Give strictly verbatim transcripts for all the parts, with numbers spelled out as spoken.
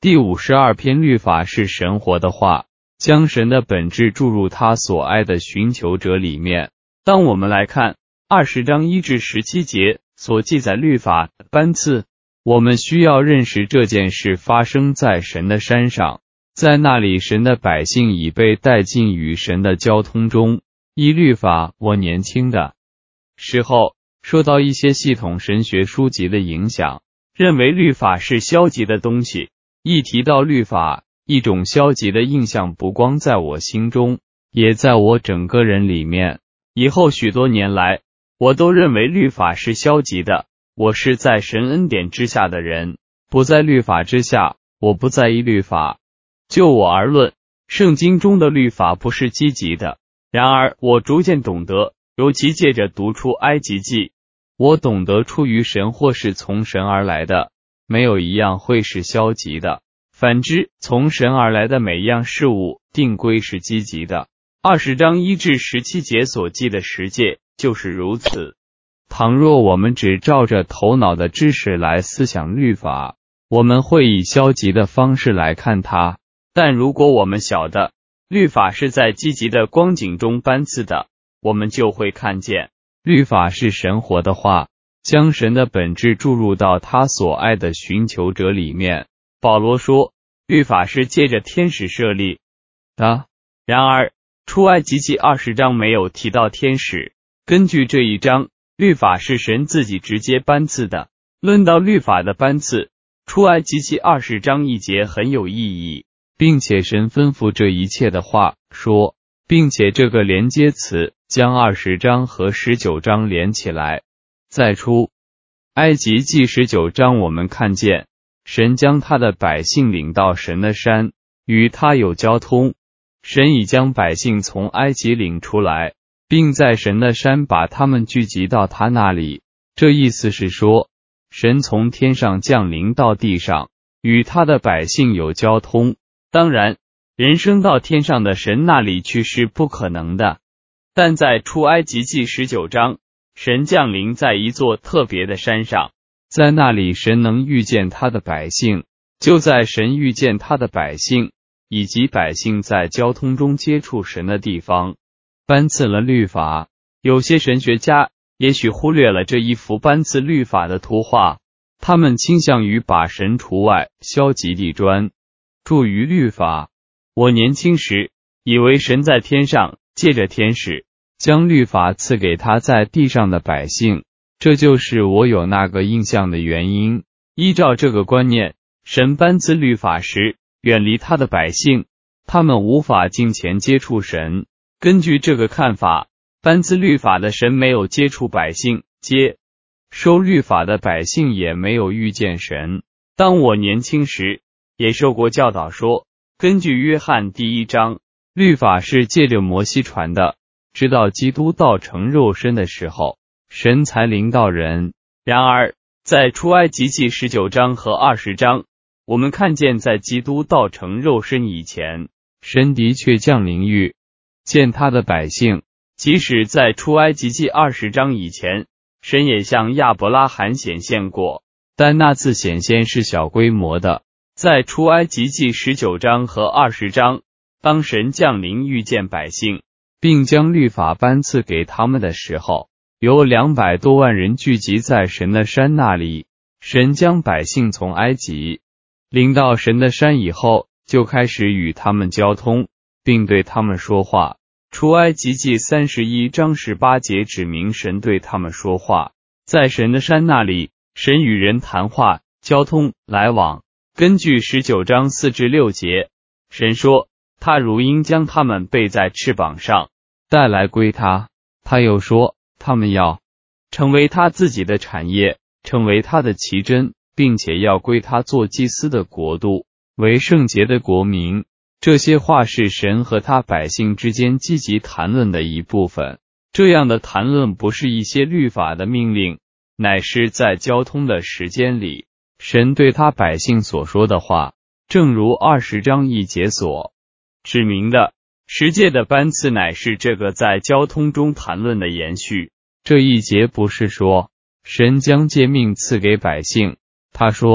第五十二篇律法是神活的话，将神的本质注入他所爱的寻求者里面。当我们来看二十章一至十七节所记载律法的班次，我们需要认识这件事发生在神的山上，在那里神的百姓已被带进与神的交通中。依律法，我年轻的时候受到一些系统神学书籍的影响，认为律法是消极的东西。一提到律法，一种消极的印象不光在我心中，也在我整个人里面。以后许多年来，我都认为律法是消极的。我是在神恩典之下的人，不在律法之下，我不在意律法。就我而论，圣经中的律法不是积极的。然而我逐渐懂得，尤其借着读出埃及记，我懂得出于神或是从神而来的，没有一样会是消极的。反之，从神而来的每样事物定归是积极的。二十章一至十七节所记的十诫就是如此。倘若我们只照着头脑的知识来思想律法，我们会以消极的方式来看它。但如果我们晓得律法是在积极的光景中颁赐的，我们就会看见律法是神活的话，将神的本质注入到他所爱的寻求者里面。保罗说，律法是借着天使设立的。然而出埃及记二十章没有提到天使。根据这一章，律法是神自己直接颁赐的。论到律法的颁赐，出埃及记二十章一节很有意义，并且神吩咐这一切的话说，并且这个连接词将二十章和十九章连起来。在出埃及记十九章，我们看见神将他的百姓领到神的山，与他有交通。神已将百姓从埃及领出来，并在神的山把他们聚集到他那里。这意思是说，神从天上降临到地上，与他的百姓有交通。当然，人升到天上的神那里去是不可能的。但在出埃及记十九章，神降临在一座特别的山上，在那里神能遇见他的百姓。就在神遇见他的百姓，以及百姓在交通中接触神的地方，颁赐了律法。有些神学家也许忽略了这一幅颁赐律法的图画，他们倾向于把神除外，消极地专注于律法。我年轻时以为神在天上借着天使将律法赐给他在地上的百姓，这就是我有那个印象的原因。依照这个观念，神颁赐律法时远离他的百姓，他们无法近前接触神。根据这个看法，颁赐律法的神没有接触百姓，接受律法的百姓也没有遇见神。当我年轻时也受过教导说，根据约翰第一章，律法是借着摩西传的，直到基督道成肉身的时候，神才临到人。然而在出埃及记十九章和二十章，我们看见在基督道成肉身以前，神的确降临遇见他的百姓。即使在出埃及记二十章以前，神也向亚伯拉罕显现过，但那次显现是小规模的。在出埃及记十九章和二十章，当神降临遇见百姓，并将律法颁赐给他们的时候，有两百多万人聚集在神的山那里。神将百姓从埃及领到神的山以后，就开始与他们交通，并对他们说话。出埃及记三十一章十八节指明神对他们说话。在神的山那里，神与人谈话、交通、来往。根据十九章四至六节，神说，他如鹰将他们背在翅膀上，带来归他。他又说，他们要成为他自己的产业，成为他的奇珍，并且要归他做祭司的国度，为圣洁的国民。这些话是神和他百姓之间积极谈论的一部分。这样的谈论不是一些律法的命令，乃是在交通的时间里，神对他百姓所说的话。正如二十章一节所指明的，十诫的颁赐乃是这个在交通中谈论的延续。这一节不是说神将诫命赐给百姓，他说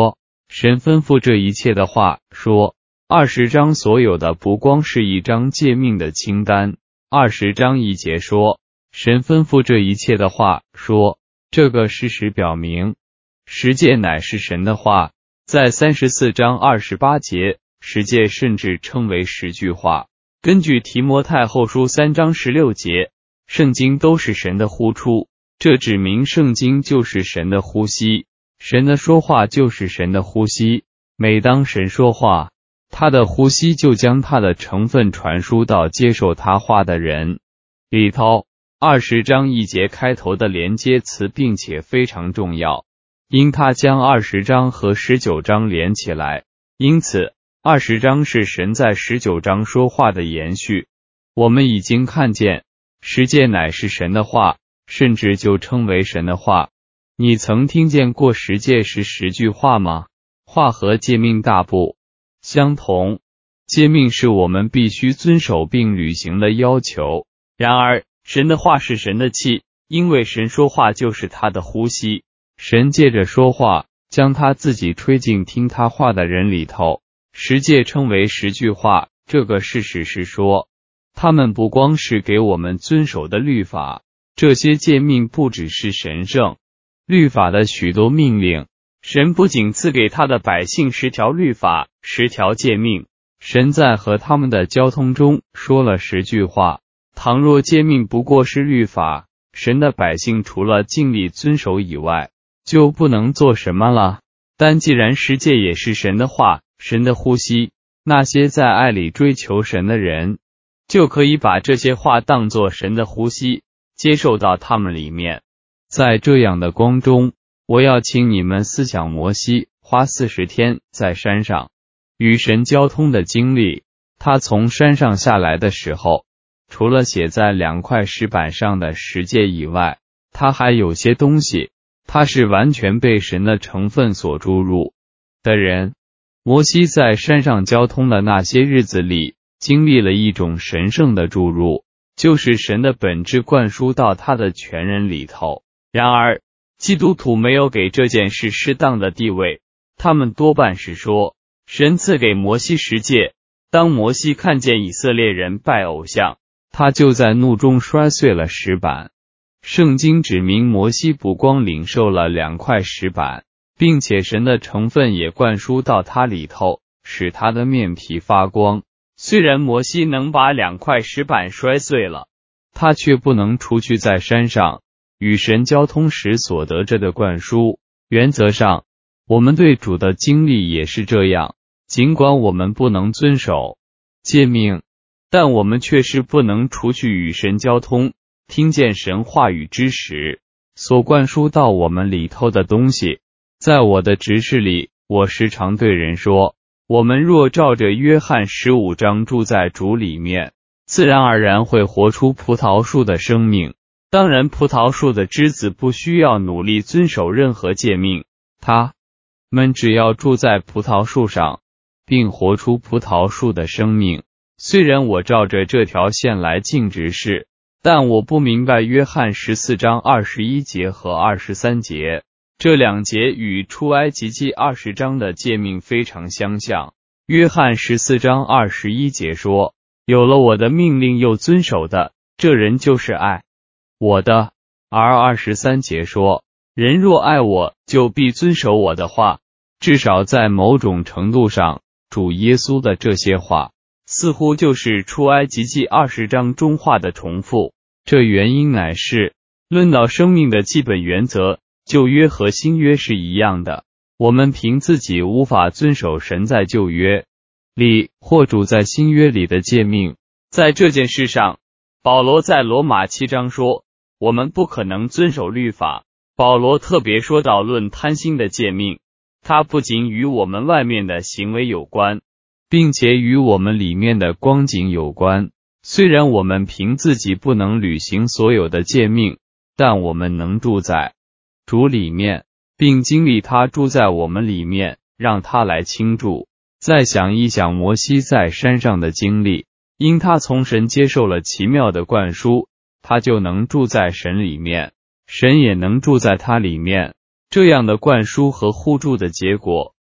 神吩咐这一切的话说，二十章所有的不光是一张诫命的清单。二十章一节说，神吩咐这一切的话说，这个事实表明，十诫乃是神的话。在三十四章二十八节，十诫甚至称为十句话。根据提摩太后书三章十六节，圣经都是神的呼出，这指明圣经就是神的呼吸，神的说话就是神的呼吸。每当神说话，他的呼吸就将他的成分传输到接受他话的人里头。二十章一节开头的连接词并且非常重要，因它将二十章和十九章连起来，因此二十章是神在十九章说话的延续。我们已经看见，十诫乃是神的话，甚至就称为神的话。你曾听见过十诫是十句话吗？话和诫命大不相同，诫命是我们必须遵守并履行的要求。然而，神的话是神的气，因为神说话就是他的呼吸。神借着说话，将他自己吹进听他话的人里头。十诫称为十句话，这个事实是说，他们不光是给我们遵守的律法，这些诫命不只是神圣律法的许多命令。神不仅赐给他的百姓十条律法，十条诫命，神在和他们的交通中说了十句话。倘若诫命不过是律法，神的百姓除了尽力遵守以外，就不能做什么了。但既然十诫也是神的话，神的呼吸，那些在爱里追求神的人，就可以把这些话当作神的呼吸，接受到他们里面。在这样的光中，我要请你们思想摩西花四十天在山上与神交通的经历。他从山上下来的时候，除了写在两块石板上的十诫以外，他还有些东西，他是完全被神的成分所注入的人。摩西在山上交通的那些日子里，经历了一种神圣的注入，就是神的本质灌输到他的全人里头。然而，基督徒没有给这件事适当的地位，他们多半是说，神赐给摩西十诫，当摩西看见以色列人拜偶像，他就在怒中摔碎了石板。圣经指明摩西不光领受了两块石板，并且神的成分也灌输到他里头，使他的面皮发光。虽然摩西能把两块石板摔碎了，他却不能除去在山上与神交通时所得着的灌输。原则上，我们对主的经历也是这样，尽管我们不能遵守诫命，但我们却是不能除去与神交通，听见神话语之时所灌输到我们里头的东西。在我的执事里，我时常对人说，我们若照着约翰十五章住在主里面，自然而然会活出葡萄树的生命。当然，葡萄树的枝子不需要努力遵守任何诫命，它们只要住在葡萄树上，并活出葡萄树的生命。虽然我照着这条线来径直事，但我不明白约翰十四章二十一节和二十三节，这两节与出埃及记二十章的诫命非常相像。约翰十四章二十一节说，有了我的命令又遵守的，这人就是爱我的。而二十三节说，人若爱我，就必遵守我的话。至少在某种程度上，主耶稣的这些话似乎就是出埃及记二十章中话的重复。这原因乃是，论到生命的基本原则，旧约和新约是一样的。我们凭自己无法遵守神在旧约里或主在新约里的诫命。在这件事上，保罗在罗马七章说，我们不可能遵守律法。保罗特别说到论贪心的诫命，它不仅与我们外面的行为有关，并且与我们里面的光景有关。虽然我们凭自己不能履行所有的诫命，但我们能住在主里面，并经历他住在我们里面，让他来倾注。再想一想摩西在山上的经历，因他从神接受了奇妙的灌输，他就能住在神里面，神也能住在他里面。这样的灌输和互助的结果，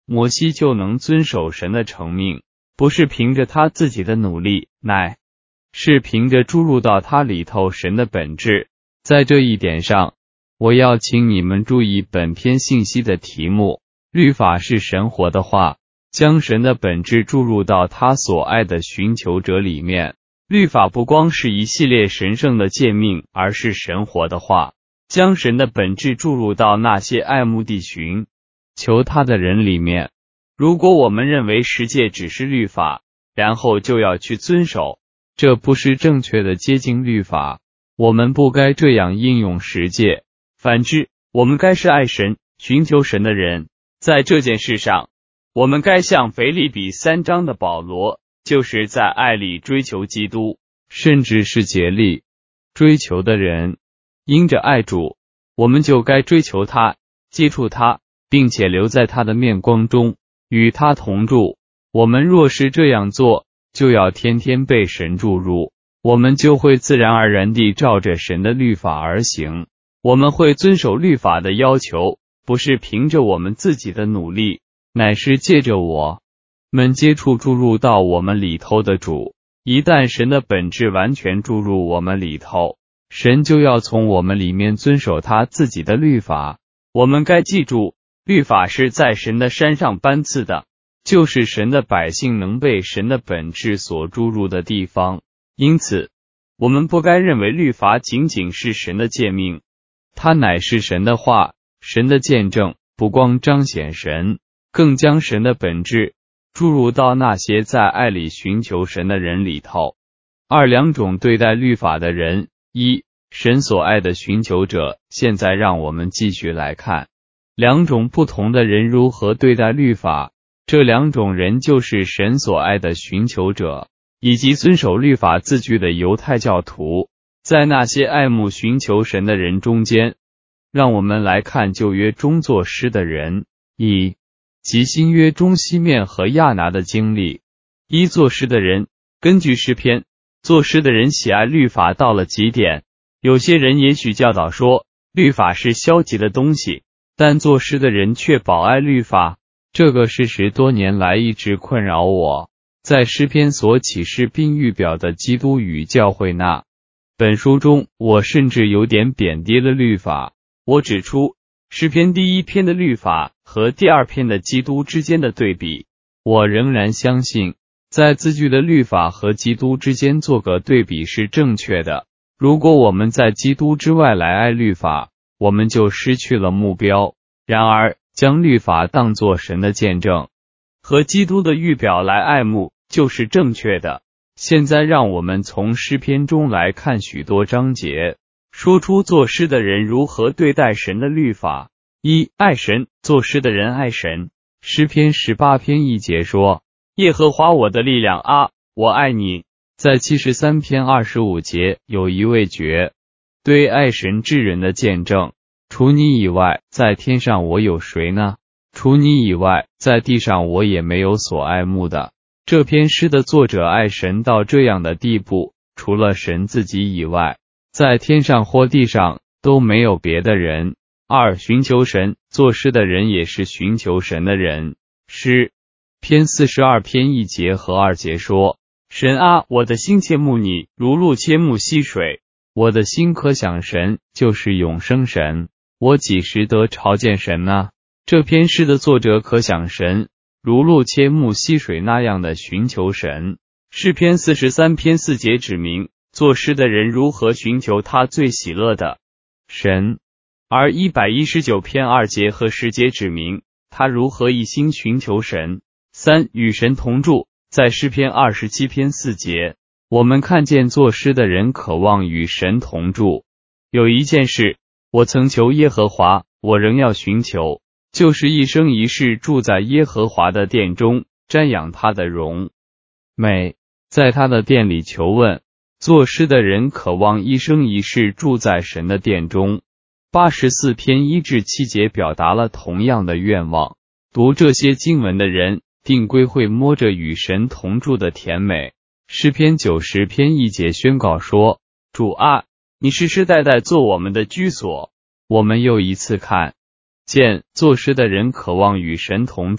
摩西就能遵守神的承命，不是凭着他自己的努力，乃是凭着注入到他里头神的本质。在这一点上，我要请你们注意本篇信息的题目：律法是神活的话，将神的本质注入到他所爱的寻求者里面。律法不光是一系列神圣的诫命，而是神活的话，将神的本质注入到那些爱慕地寻求他的人里面。如果我们认为十诫只是律法，然后就要去遵守，这不是正确的接近律法。我们不该这样应用十诫，反之，我们该是爱神、寻求神的人。在这件事上，我们该像腓立比三章的保罗，就是在爱里追求基督，甚至是竭力追求的人。因着爱主，我们就该追求他，接触他，并且留在他的面光中，与他同住。我们若是这样做，就要天天被神注入，我们就会自然而然地照着神的律法而行。我们会遵守律法的要求，不是凭着我们自己的努力，乃是借着我们接触注入到我们里头的主。一旦神的本质完全注入我们里头，神就要从我们里面遵守他自己的律法。我们该记住，律法是在神的山上颁赐的，就是神的百姓能被神的本质所注入的地方。因此，我们不该认为律法仅仅是神的诫命，它乃是神的话，神的见证，不光彰显神，更将神的本质注入到那些在爱里寻求神的人里头。二两种对待律法的人：一、神所爱的寻求者。现在让我们继续来看两种不同的人如何对待律法。这两种人就是神所爱的寻求者，以及遵守律法字句的犹太教徒。在那些爱慕寻求神的人中间，让我们来看旧约中作诗的人，以及新约中西面和亚拿的经历。一、作诗的人。根据诗篇，作诗的人喜爱律法到了极点。有些人也许教导说，律法是消极的东西，但作诗的人却保爱律法。这个事实多年来一直困扰我。在诗篇所启示并预表的基督与教会那本书中，我甚至有点贬低了律法。我指出诗篇第一篇的律法和第二篇的基督之间的对比。我仍然相信，在字句的律法和基督之间做个对比是正确的。如果我们在基督之外来爱律法，我们就失去了目标。然而，将律法当作神的见证和基督的预表来爱慕，就是正确的。现在让我们从诗篇中来看许多章节，说出作诗的人如何对待神的律法。一、爱神。作诗的人爱神。诗篇十八篇一节说：耶和华我的力量啊，我爱你。在七十三篇二十五节有一位绝对爱神之人的见证：除你以外，在天上我有谁呢？除你以外，在地上我也没有所爱慕的。这篇诗的作者爱神到这样的地步，除了神自己以外，在天上或地上都没有别的人。二、寻求神。作诗的人也是寻求神的人。诗篇四十二篇一节和二节说：神啊，我的心切慕你，如鹿切慕溪水。我的心可想神，就是永生神。我几时得朝见神呢？这篇诗的作者可想神，如鹿切慕溪水那样的寻求神。诗篇四十三篇四节指明，作诗的人如何寻求他最喜乐的神。而一百一十九篇二节和十节指明，他如何一心寻求神。三、与神同住。在诗篇二十七篇四节，我们看见作诗的人渴望与神同住。有一件事，我曾求耶和华，我仍要寻求，就是一生一世住在耶和华的殿中，瞻仰他的荣美，在他的殿里求问。作诗的人渴望一生一世住在神的殿中。八十四篇一至七节表达了同样的愿望。读这些经文的人定归会摸着与神同住的甜美。诗篇九十篇一节宣告说：主啊，你世世代代做我们的居所。我们又一次看见作诗的人渴望与神同住，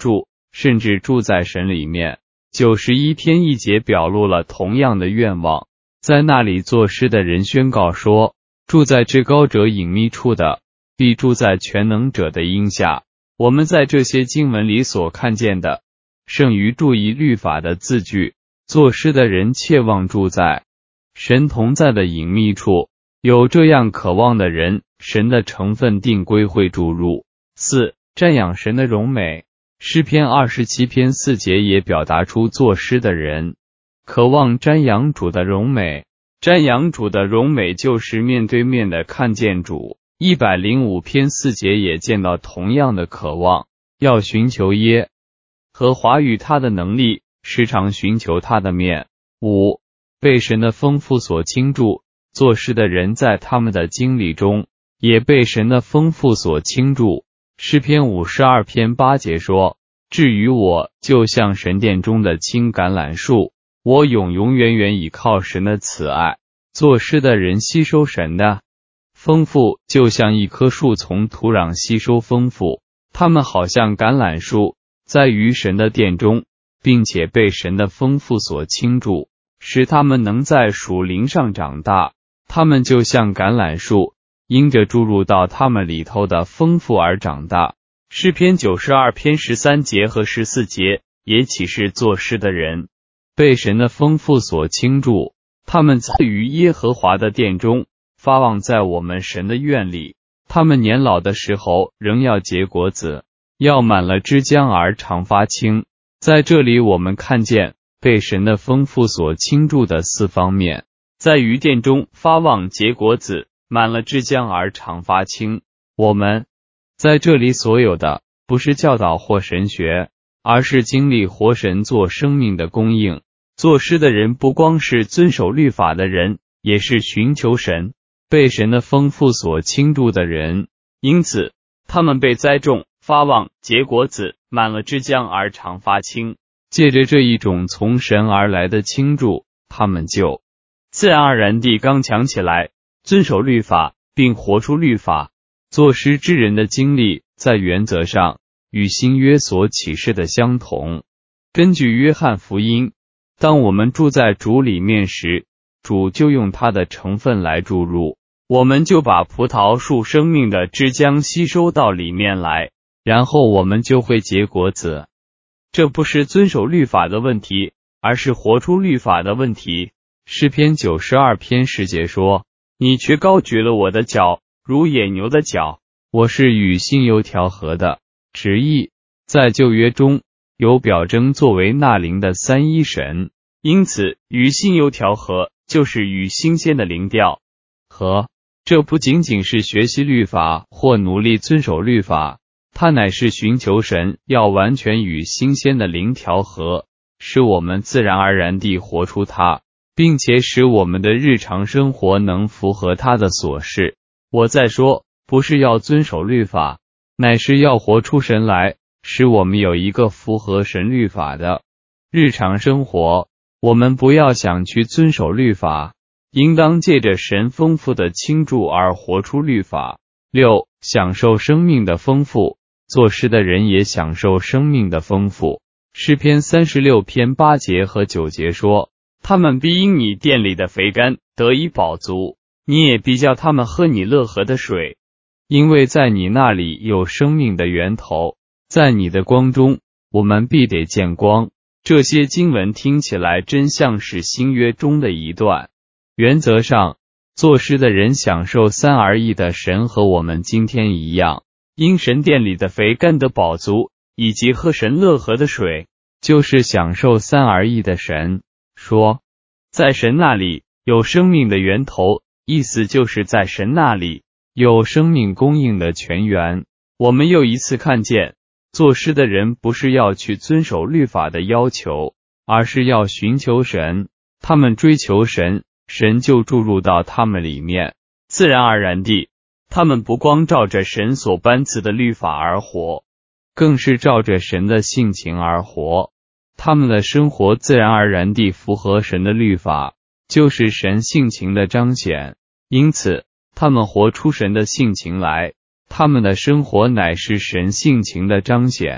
甚至住在神里面。九十一篇一节表露了同样的愿望。在那里作诗的人宣告说，住在至高者隐秘处的，必住在全能者的荫下。我们在这些经文里所看见的，胜于注意律法的字句。作诗的人切望住在神同在的隐秘处，有这样渴望的人，神的成分定规会注入。四、瞻仰神的荣美。诗篇二十七篇四节也表达出作诗的人渴望瞻仰主的荣美。瞻仰主的荣美就是面对面的看见主。一百零五篇四节也见到同样的渴望，要寻求耶和华与他的能力，时常寻求他的面。五、被神的丰富所倾注。作诗的人在他们的经历中也被神的丰富所倾注。诗篇五十二篇八节说，至于我，就像神殿中的青橄榄树，我永永远远倚靠神的慈爱。作诗的人吸收神的丰富，就像一棵树从土壤吸收丰富。他们好像橄榄树，在于神的殿中，并且被神的丰富所倾注，使他们能在属灵上长大。他们就像橄榄树，因着注入到他们里头的丰富而长大。诗篇九十二篇十三节和十四节也启示作诗的人被神的丰富所倾注，他们在于耶和华的殿中，发望在我们神的院里。他们年老的时候仍要结果子，要满了枝浆而常发青。在这里我们看见被神的丰富所倾注的四方面，在于殿中发望结果子，满了枝浆而常发青。我们在这里所有的不是教导或神学，而是经历活神做生命的供应。作诗的人不光是遵守律法的人，也是寻求神被神的丰富所倾注的人。因此他们被栽种发望结果子，满了枝浆而常发青。借着这一种从神而来的倾注，他们就自然而然地刚强起来，遵守律法并活出律法。作诗之人的经历在原则上与新约所启示的相同。根据约翰福音，当我们住在主里面时，主就用他的成分来注入，我们就把葡萄树生命的枝浆吸收到里面来，然后我们就会结果子。这不是遵守律法的问题，而是活出律法的问题。诗篇九十二篇十节说，你却高举了我的脚，如野牛的脚。我是与心油调和的。直译，在旧约中有表征作为那灵的三一神，因此与心油调和就是与新鲜的灵调和。这不仅仅是学习律法或努力遵守律法，它乃是寻求神要完全与新鲜的灵调和，使我们自然而然地活出它，并且使我们的日常生活能符合他的所示。我再说，不是要遵守律法，乃是要活出神来，使我们有一个符合神律法的日常生活。我们不要想去遵守律法，应当借着神丰富的倾注而活出律法。六、享受生命的丰富。作诗的人也享受生命的丰富。诗篇三十六篇八节和九节说，他们必因你殿里的肥甘得以饱足，你也必叫他们喝你乐河的水，因为在你那里有生命的源头，在你的光中我们必得见光。这些经文听起来真像是新约中的一段。原则上，作诗的人享受三而一的神和我们今天一样，因神殿里的肥甘得饱足，以及喝神乐河的水，就是享受三而一的神。说，在神那里有生命的源头，意思就是在神那里有生命供应的泉源。我们又一次看见，作诗的人不是要去遵守律法的要求，而是要寻求神。他们追求神，神就注入到他们里面，自然而然地，他们不光照着神所颁赐的律法而活，更是照着神的性情而活。他们的生活自然而然地符合神的律法，就是神性情的彰显。因此，他们活出神的性情来，他们的生活乃是神性情的彰显。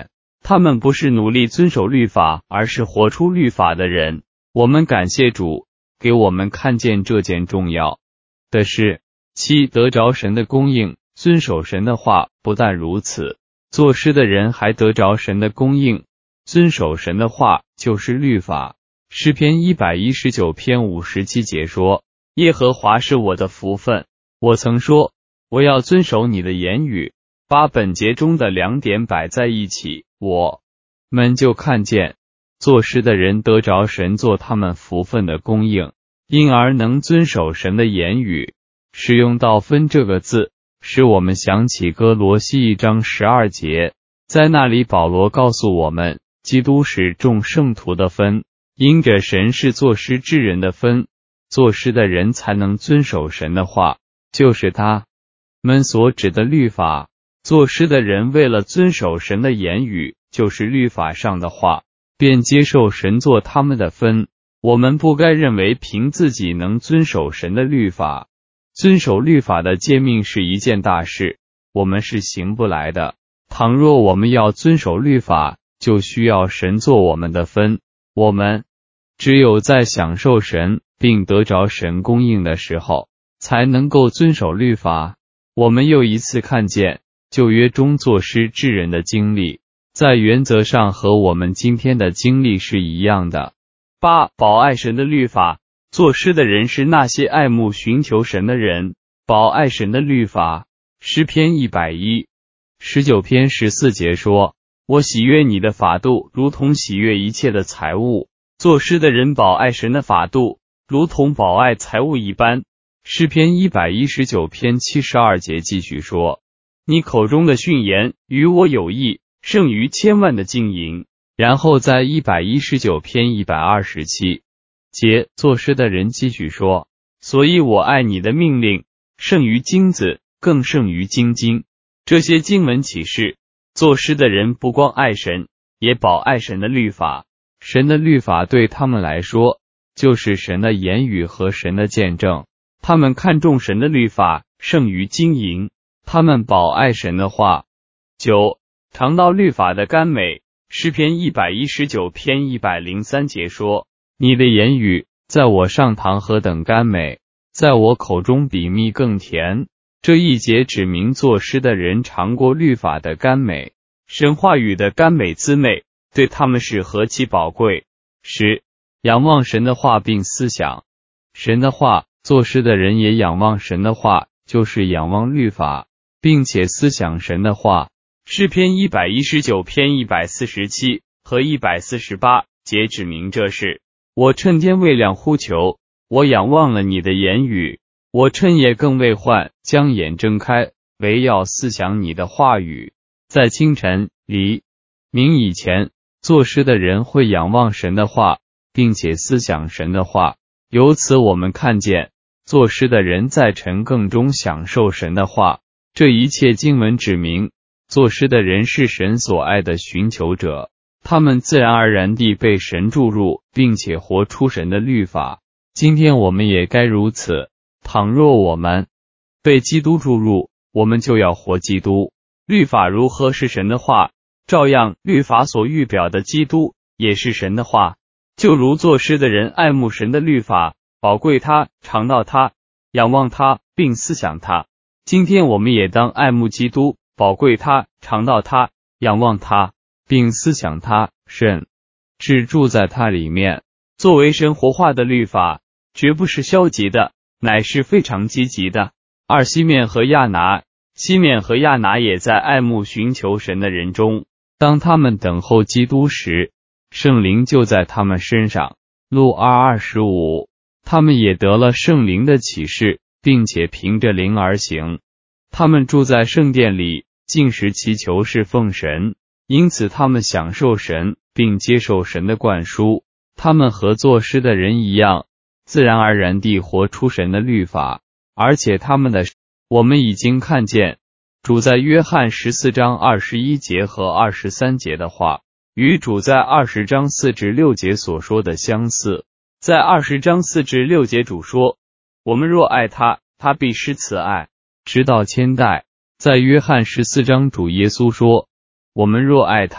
他们不是努力遵守律法，而是活出律法的人。我们感谢主，给我们看见这件重要的事。七、得着神的供应，遵守神的话。不但如此，作诗的人还得着神的供应，遵守神的话，就是律法。诗篇一百一十九篇五十七节说，耶和华是我的福分，我曾说，我要遵守你的言语。把本节中的两点摆在一起，我们就看见作诗的人得着神做他们福分的供应，因而能遵守神的言语。使用到分这个字，使我们想起哥罗西一章十二节，在那里保罗告诉我们，基督是众圣徒的分，因着神是作诗之人的分，作诗的人才能遵守神的话，就是他们所指的律法。作诗的人为了遵守神的言语，就是律法上的话，便接受神做他们的分。我们不该认为凭自己能遵守神的律法。遵守律法的诫命是一件大事，我们是行不来的。倘若我们要遵守律法，就需要神做我们的分。我们只有在享受神并得着神供应的时候，才能够遵守律法。我们又一次看见旧约中作诗之人的经历，在原则上和我们今天的经历是一样的。八、保爱神的律法。作诗的人是那些爱慕寻求神的人，保爱神的律法。诗篇一百一十九篇十四节说，我喜悦你的法度，如同喜悦一切的财物。作诗的人保爱神的法度，如同保爱财物一般。诗篇一百一十九篇七十二节继续说，你口中的训言与我有益，胜于千万的金银。然后在一百一十九篇一百二十七节，作诗的人继续说，所以我爱你的命令，胜于金子，更胜于金金。这些经文启示，作诗的人不光爱神，也保爱神的律法。神的律法对他们来说，就是神的言语和神的见证。他们看重神的律法，胜于金银。他们保爱神的话。九、尝到律法的甘美。诗篇一百一十九篇一百零三节说，你的言语在我上膛何等甘美，在我口中比蜜更甜。这一节指明作诗的人尝过律法的甘美，神话语的甘美滋味对他们是何其宝贵。十、仰望神的话并思想神的话。作诗的人也仰望神的话，就是仰望律法，并且思想神的话。诗篇一百一十九篇一百四十七和一百四十八节指明这事。我趁天未亮呼求，我仰望了你的言语。我趁夜更未换，将眼睁开，唯要思想你的话语。在清晨、黎明以前，作诗的人会仰望神的话，并且思想神的话。由此我们看见，作诗的人在晨更中享受神的话。这一切经文指明，作诗的人是神所爱的寻求者，他们自然而然地被神注入，并且活出神的律法。今天我们也该如此。倘若我们被基督注入，我们就要活基督。律法如何是神的话，照样律法所预表的基督也是神的话。就如作诗的人爱慕神的律法，宝贵他，尝到他，仰望他，并思想他。今天我们也当爱慕基督，宝贵他，尝到他，仰望他，并思想他，甚至住在他里面。作为神活化的律法，绝不是消极的，乃是非常积极的。二西面和亚拿，西面和亚拿也在爱慕寻求神的人中。当他们等候基督时，圣灵就在他们身上。路二二十五，他们也得了圣灵的启示，并且凭着灵而行。他们住在圣殿里，禁食祈求侍奉神，因此他们享受神，并接受神的灌输。他们和作诗的人一样，自然而然地活出神的律法，而且他们的我们已经看见主在约翰十四章二十一节和二十三节的话，与主在二十章四至六节所说的相似。在二十章四至六节主说，我们若爱他，他必施慈爱，直到千代。在约翰十四章主耶稣说，我们若爱他，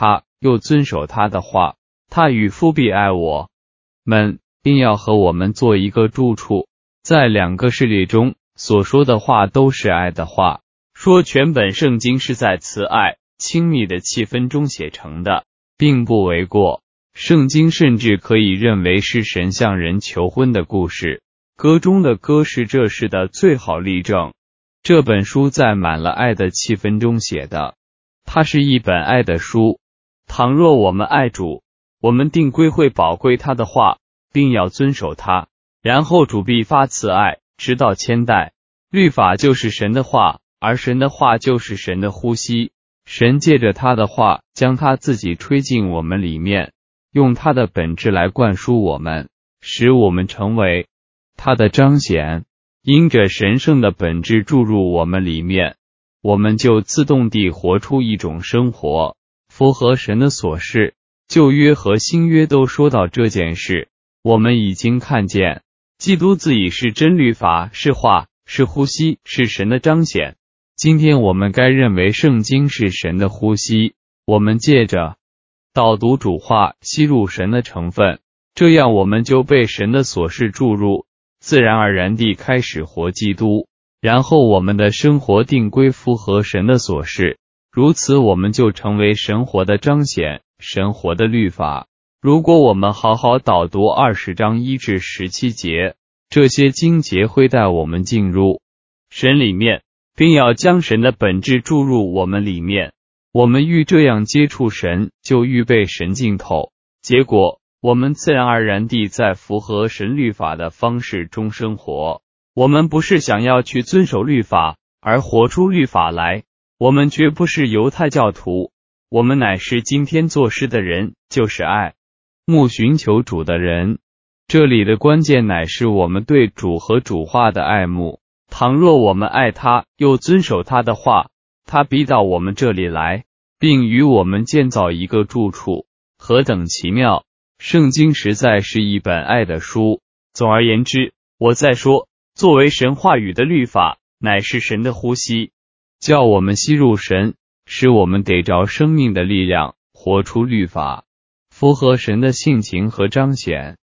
又遵守他的话，他与父必爱我们，并要和我们做一个住处。在两个事例中所说的话都是爱的话，说全本圣经是在慈爱、亲密的气氛中写成的，并不为过。圣经甚至可以认为是神向人求婚的故事，歌中的歌是这事的最好例证。这本书在满了爱的气氛中写的，它是一本爱的书。倘若我们爱主，我们定归会宝贵他的话，并要遵守它，然后主必发慈爱，直到千代。律法就是神的话，而神的话就是神的呼吸。神借着他的话，将他自己吹进我们里面，用他的本质来灌输我们，使我们成为他的彰显。因着神圣的本质注入我们里面，我们就自动地活出一种生活，符合神的所示。旧约和新约都说到这件事。我们已经看见，基督自己是真律法，是话，是呼吸，是神的彰显。今天我们该认为圣经是神的呼吸，我们借着导读主话，吸入神的成分，这样我们就被神的所示注入，自然而然地开始活基督，然后我们的生活定归符合神的所示，如此我们就成为神活的彰显，神活的律法。如果我们好好导读二十章一至十七节，这些经节会带我们进入神里面，并要将神的本质注入我们里面。我们愈这样接触神，就愈被神浸透，结果我们自然而然地在符合神律法的方式中生活。我们不是想要去遵守律法而活出律法来，我们绝不是犹太教徒，我们乃是今天作诗的人，就是爱慕寻求主的人。这里的关键乃是我们对主和主话的爱慕。倘若我们爱他，又遵守他的话，他必到我们这里来，并与我们建造一个住处。何等奇妙！圣经实在是一本爱的书。总而言之，我在说，作为神话语的律法，乃是神的呼吸，叫我们吸入神，使我们得着生命的力量，活出律法，符合神的性情和彰显。